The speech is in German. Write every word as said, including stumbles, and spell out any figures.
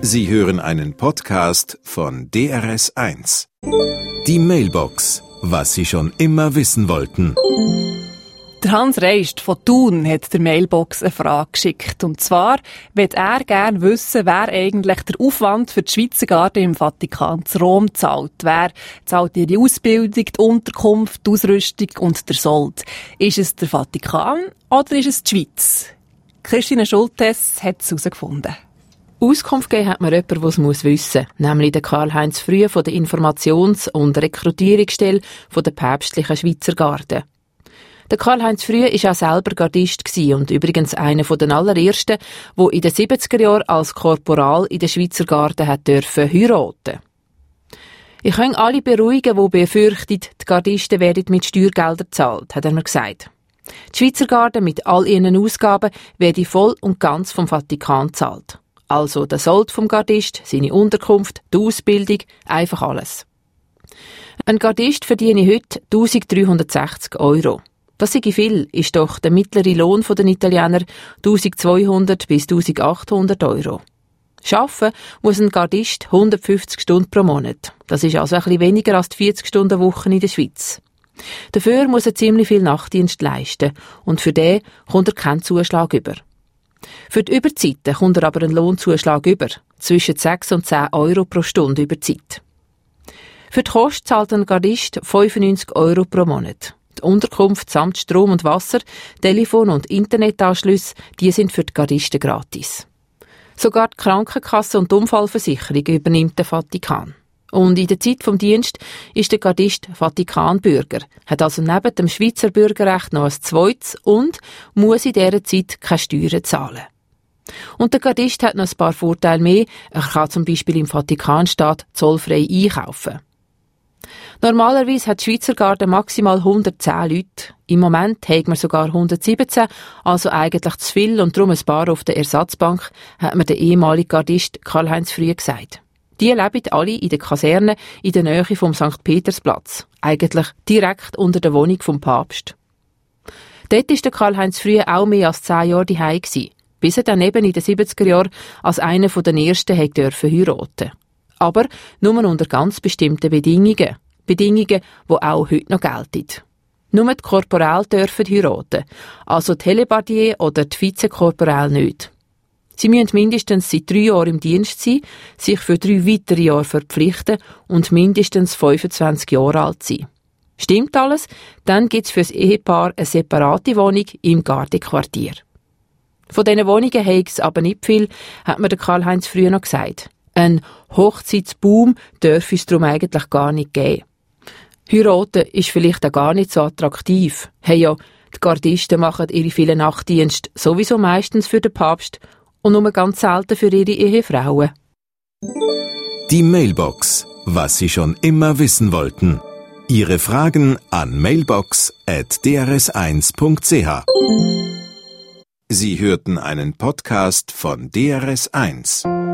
Sie hören einen Podcast von D R S eins. Die Mailbox, was Sie schon immer wissen wollten. Der Hans Reist von Thun hat der Mailbox eine Frage geschickt. Und zwar will er gerne wissen, wer eigentlich der Aufwand für die Schweizer Garde im Vatikan zu Rom zahlt. Wer zahlt ihre Ausbildung, die Unterkunft, die Ausrüstung und der Sold? Ist es der Vatikan oder ist es die Schweiz? Christine Schultes hat es herausgefunden. Auskunft gegeben hat mir jemand, der es muss wissen muss, nämlich der Karl-Heinz Frühe von der Informations- und Rekrutierungsstelle von der päpstlichen Schweizer Garde. Der Karl-Heinz Frühe war auch selber Gardist und übrigens einer der allerersten, der in den siebziger Jahren als Korporal in der Schweizer Garde hat dürfen heiraten. Ich kann alle beruhigen, die befürchten, die Gardisten werden mit Steuergeldern gezahlt, hat er mir gesagt. Die Schweizer Garde mit all ihren Ausgaben werde voll und ganz vom Vatikan gezahlt. Also der Sold vom Gardist, seine Unterkunft, die Ausbildung, einfach alles. Ein Gardist verdiene heute eintausenddreihundertsechzig Euro. Das sei viel, ist doch der mittlere Lohn der Italiener eintausendzweihundert bis eintausendachthundert Euro. Arbeiten muss ein Gardist hundertfünfzig Stunden pro Monat. Das ist also ein bisschen weniger als die vierzig Stunden Woche in der Schweiz. Dafür muss er ziemlich viel Nachtdienst leisten und für den kommt er keinen Zuschlag über. Für die Überzeiten kommt er aber einen Lohnzuschlag über, zwischen sechs und zehn Euro pro Stunde Überzeit. Für die Kosten zahlt ein Gardist fünfundneunzig Euro pro Monat. Die Unterkunft samt Strom und Wasser, Telefon- und Internetanschlüsse, die sind für die Gardisten gratis. Sogar die Krankenkasse und die Unfallversicherung übernimmt der Vatikan. Und in der Zeit vom Dienst ist der Gardist Vatikanbürger, hat also neben dem Schweizer Bürgerrecht noch ein zweites und muss in dieser Zeit keine Steuern zahlen. Und der Gardist hat noch ein paar Vorteile mehr. Er kann zum Beispiel im Vatikanstaat zollfrei einkaufen. Normalerweise hat die Schweizer Garde maximal hundertzehn Leute. Im Moment haben wir sogar hundertsiebzehn, also eigentlich zu viel und darum ein paar auf der Ersatzbank, hat mir der ehemalige Gardist Karl-Heinz Frühe gesagt. Die leben alle in der Kaserne in der Nähe vom Sankt Petersplatz, eigentlich direkt unter der Wohnung vom Papst. Dort war der Karl-Heinz Frühe auch mehr als zehn Jahre daheim gewesen, bis er dann eben in den siebziger Jahren als einer der ersten heiraten durfte. Aber nur unter ganz bestimmten Bedingungen. Bedingungen, die auch heute noch gelten. Nur die Korporal dürfen heiraten, also die Hellebardier oder die Vizekorporal nicht. Sie müssen mindestens seit drei Jahren im Dienst sein, sich für drei weitere Jahre verpflichten und mindestens fünfundzwanzig Jahre alt sein. Stimmt alles? Dann gibt es für das Ehepaar eine separate Wohnung im Gardequartier. Von diesen Wohnungen habe es aber nicht viel, hat mir der Karl-Heinz Frühe noch gesagt. Ein Hochzeitsboom dürfe es darum eigentlich gar nicht geben. Heiraten ist vielleicht auch gar nicht so attraktiv. Hey ja, die Gardisten machen ihre vielen Nachtdienste sowieso meistens für den Papst und nur ganz selten für ihre Ehefrauen. Die Mailbox, was Sie schon immer wissen wollten. Ihre Fragen an mailbox at d r s eins punkt c h. Sie hörten einen Podcast von D R S eins.